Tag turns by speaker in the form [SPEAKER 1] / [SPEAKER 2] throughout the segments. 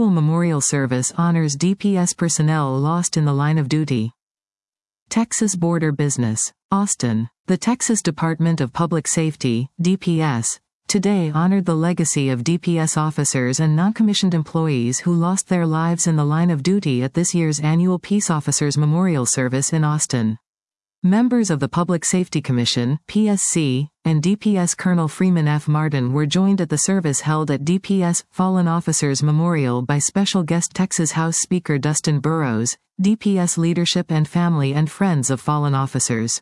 [SPEAKER 1] annual memorial service honors DPS personnel lost in the line of duty. Texas Border Business. Austin. The Texas Department of Public Safety, DPS, today honored the legacy of DPS officers and non-commissioned employees who lost their lives in the line of duty at this year's annual Peace Officers Memorial Service in Austin. Members of the Public Safety Commission, PSC, and DPS Colonel Freeman F. Martin were joined at the service held at DPS Fallen Officers Memorial by special guest Texas House Speaker Dustin Burrows, DPS leadership and family and friends of fallen officers.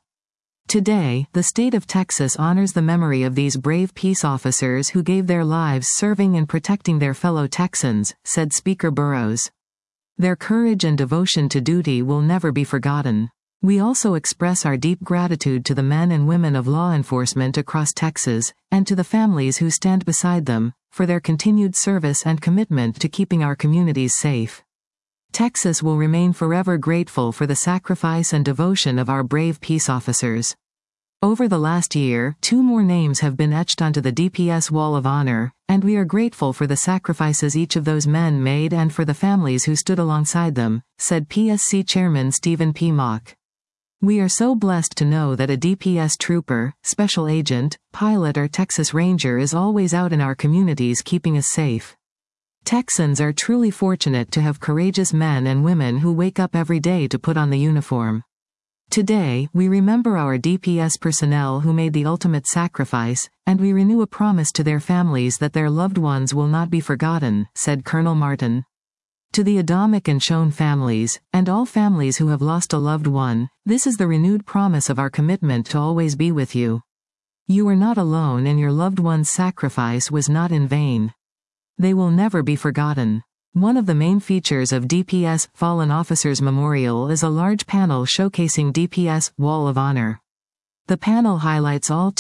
[SPEAKER 1] Today, the state of Texas honors the memory of these brave peace officers who gave their lives serving and protecting their fellow Texans, said Speaker Burrows. Their courage and devotion to duty will never be forgotten. We also express our deep gratitude to the men and women of law enforcement across Texas, and to the families who stand beside them, for their continued service and commitment to keeping our communities safe. Texas will remain forever grateful for the sacrifice and devotion of our brave peace officers. Over the last year, 2 more names have been etched onto the DPS Wall of Honor, and we are grateful for the sacrifices each of those men made and for the families who stood alongside them, said PSC Chairman Stephen P. Mock. We are so blessed to know that a DPS trooper, special agent, pilot or Texas Ranger is always out in our communities keeping us safe. Texans are truly fortunate to have courageous men and women who wake up every day to put on the uniform. Today, we remember our DPS personnel who made the ultimate sacrifice, and we renew a promise to their families that their loved ones will not be forgotten, said Colonel Martin. To the Adamic and Schoen families, and all families who have lost a loved one, this is the renewed promise of our commitment to always be with you. You are not alone and your loved one's sacrifice was not in vain. They will never be forgotten. One of the main features of DPS Fallen Officers Memorial is a large panel showcasing DPS Wall of Honor. The panel highlights all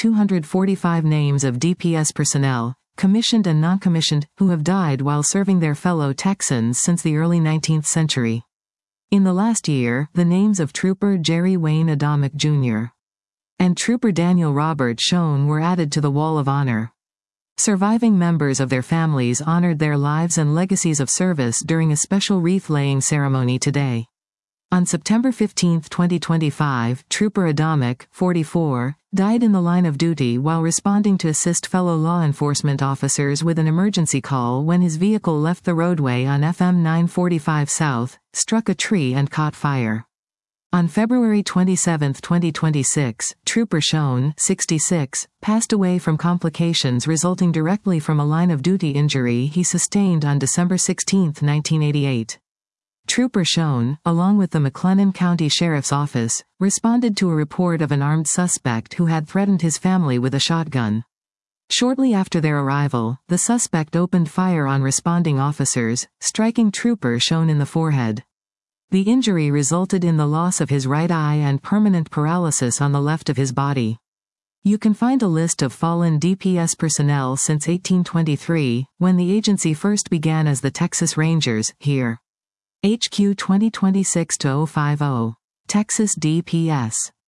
[SPEAKER 1] 245 names of DPS personnel, commissioned and non-commissioned, who have died while serving their fellow Texans since the early 19th century. In the last year, the names of Trooper Jerry Wayne Adamic Jr. and Trooper Daniel Robert Schoen were added to the Wall of Honor. Surviving members of their families honored their lives and legacies of service during a special wreath-laying ceremony today. On September 15, 2025, Trooper Adamic, 44, died in the line of duty while responding to assist fellow law enforcement officers with an emergency call when his vehicle left the roadway on FM 945 South, struck a tree and caught fire. On February 27, 2026, Trooper Schoen, 66, passed away from complications resulting directly from a line-of-duty injury he sustained on December 16, 1988. Trooper Schoen, along with the McLennan County Sheriff's Office, responded to a report of an armed suspect who had threatened his family with a shotgun. Shortly after their arrival, the suspect opened fire on responding officers, striking Trooper Schoen in the forehead. The injury resulted in the loss of his right eye and permanent paralysis on the left of his body. You can find a list of fallen DPS personnel since 1823, when the agency first began as the Texas Rangers, here. HQ 2026-050. Texas DPS.